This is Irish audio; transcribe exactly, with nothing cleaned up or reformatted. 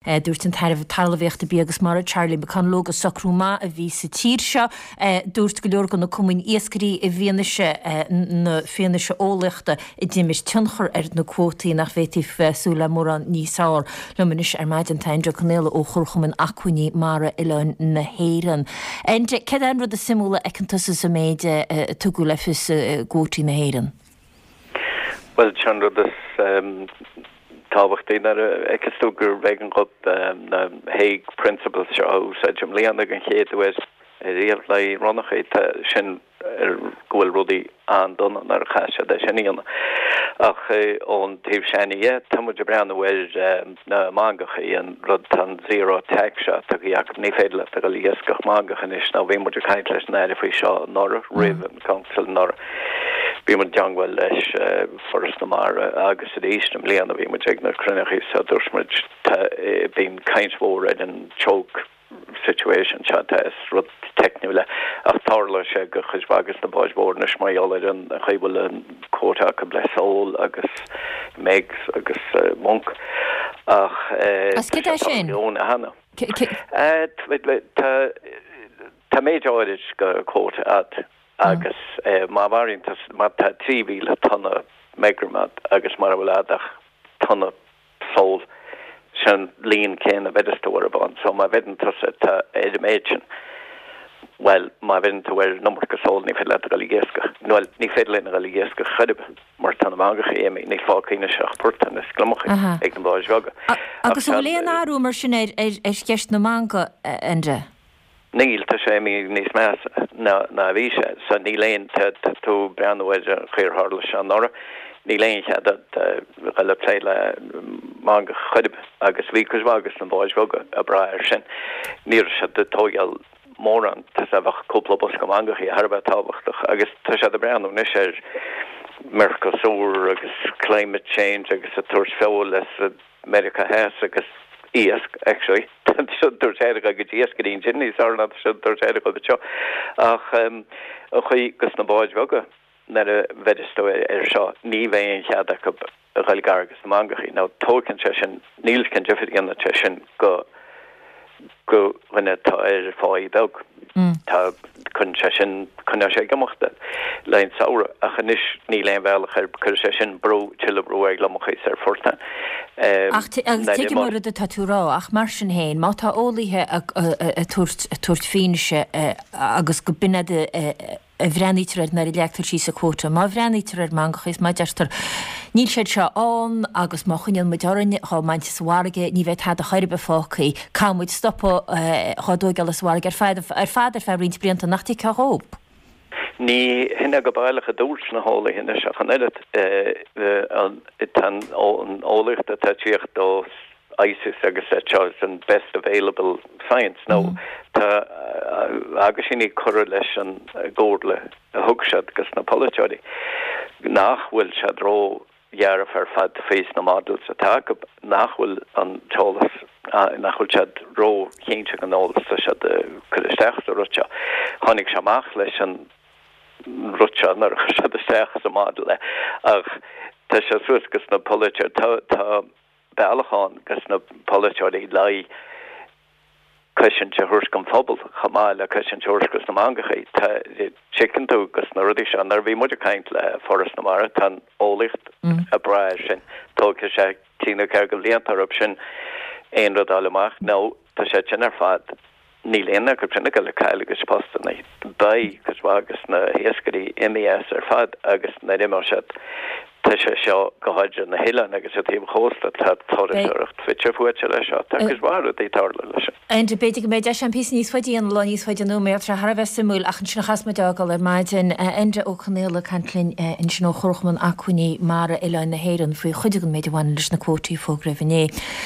dúirt an tairh talmhaíochta bí agus mar Charlie Becan logus sacrúma a bhí sa tír seo dúirt go leor go na cumain iascarí i bhíanaise na féanaise ólaachta i dtíimiis tunchar ar na quótaí nach bhéitih súla mór an níosáir luminis ar maid an taindre canéla ó churchumin acuiní mara ilein na héireann. Ende cad an rud a simúla ag an tusa sa méid tugu le fis quótaí na héireann? Well, Chan rud is tábhachtaí nar agus tú gur bheith go na Hague Principles seo sa Jim Leanna an chéad was riamh le runnacha sin ar ghfuil rudaí an donna nar chaise de sinníana ach ón tíobh sinní támuid breanna bhfuil na mangachaí an rud an zero tax seo tá ag ní féidir le go líoscach mangachan is ná bhí muidir caiint leis na faoi seo nora rih an council nora bí man deanghfuil leis forras na mar agus a éistem léana bhí man ag na crunachí sa dúsmuid bín caiint mhór an choke situation se is rud techniúile ach tála sé go chusbagus na báisbór na smaáir an chuhfuil an cóta go blesáil agus megs agus monk ach sin hana tá méid áidir go cóta at agus má bharintas má tá tríhíle tanna megramat agus mar bhfuil adach tanna sól sin líon cén a bheittóir ban, so má bheitn tusa tá éidirméidsin well má bheitn tú bhfuir numar go sól ní féile a ligéasca nó ní féile a ligéasca chuibe mar tanna mágacha éimi ní fácíine seach puirta na sclamacha ag an báis bheaga. Agus bhfuil léon áú mar sin ar ceist na manga endre? Níl tá sé mí níos meas na na bhíse sa ní léon tú breanhid a chuir hála se an nora ní léon che go le plé le manga chuibe agus bhíchas bhagus an báis bheaga a brair sin níor se de tógeal mór an tá a bhah cúpla bus go mangachaí Harbh tábhachtach agus tá sé a breanú ní sé Mercosur agus climate change agus a tuairs feabhil leis America House agus iasc actually dúir éidir go iasc go dtíon sin níos ána dúir éidir go seo ach chuí gus na báid bheaga na a bheitistó ar seo ní bhéon chead go ghilgar agus na mangachaí ná tócann se sin níl cin defiid an te sin go go bhaine tá ar fáí beg tá chun se sin chun sé gomochta leon saora a chanis ní leon bhealach ar chur sé sin brú tiile brú ag lemochaí ar forta. Ach tuigi mar a tatúrá ach mar sin héin má tá ólíthe a tuairt féinise agus go binne a bhreanítar na leachtar sí sa quóta, má bhreanítar ar mangachas má deartar níl séad seo an agus má chuineal muidearan á mainte sahharige ní bheith a chuir be fácaí cámuid stoppa chádóigeal sahharige ar fád ar fád ar febrínt blianta nachtí ceóp. Ní hinna go bailach a dúirt na hála hinna se chan eile an ólacht a tátíocht dó ISIS agus Charles and best available science no tá agus sin í chur leis an ggóirle a thugsead gus na politeáí nachhfuil se ró dhearh ar fad fééis na models atá nachhfuil an teolalas nachhfuil se ró chéinte an ólas se chuisteach a rute tháinig seach leis an rute nar chuisteach a model le ach tá se suas gus na politeir tá bealachan gus na politeáí lei cushion se thuirs gom fphobal chamáil a cushion thuirs gus na mangachaí tá chicken tú gus na rudí se nar bhí muidir caint le forras na mar tan ólicht a brair sin tócha sé tína ceir go líontar op sin éon rud alamach nó tá sé sin ar fad ní léana go trinna go le caiile agus postanna ba gus bhagus na hiascarí M E S ar fad agus na dimar se tá sé seo go háidir na héileán agus a tíom chósta tá táireacht Twitter fuite lei seo agus bhar a tála lei se. Ein de beidir go méid de an pí níos faidí an lá níos faide nó mé tra Harbh simúil ach an sin chasmadeáil ar maidin endre ó chanéla cantlinn in sin ó chorchman acuiní mara eile na héireann faoi chuidegann méid bhhain leis na quótaí fóg raibhné.